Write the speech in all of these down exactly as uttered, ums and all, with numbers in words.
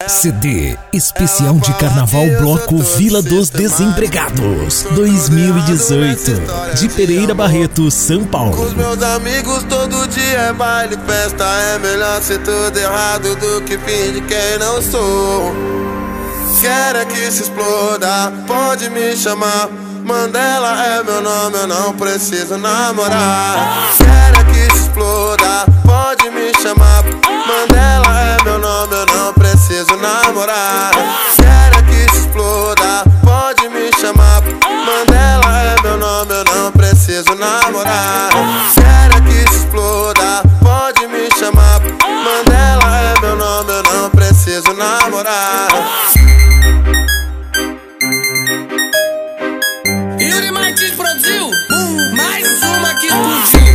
C D especial de carnaval bloco Vila dos Desempregados dois mil e dezoito, de Pereira Barreto, São Paulo. Com os meus amigos todo dia é baile, festa. É melhor ser tudo errado do que fingir quem não sou. Quero é que se exploda, pode me chamar. Mandela é meu nome, eu não preciso namorar. Quero é que se exploda, pode me chamar. Mandela é meu nome, eu não preciso namorar. Quero é que se exploda, pode me chamar. Mandela é meu nome, eu não preciso namorar. Quero é que se exploda, pode me chamar. Mandela é meu nome, eu não preciso namorar. Yuri Martins produziu uh, mais uma que explodiu.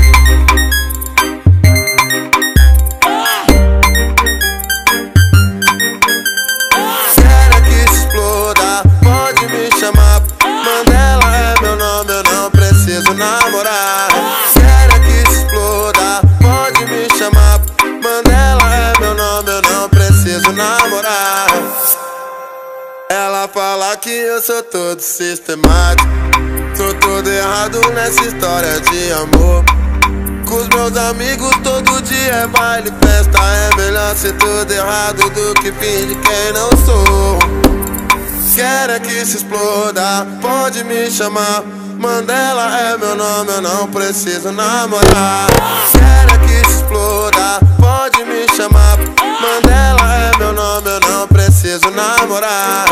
Quero que se exploda, pode me chamar. Mandela é meu nome, eu não preciso namorar. Quero que se exploda, pode me chamar. Mandela é meu nome, eu não preciso namorar. Ela fala que eu sou todo sistemático, tô todo errado nessa história de amor. Com os meus amigos todo dia é baile, festa. É melhor ser tudo errado do que fingir quem não sou. Quero é que se exploda, pode me chamar. Mandela é meu nome, eu não preciso namorar. Quero é que se exploda, pode me chamar. Mandela é meu nome, eu não preciso namorar.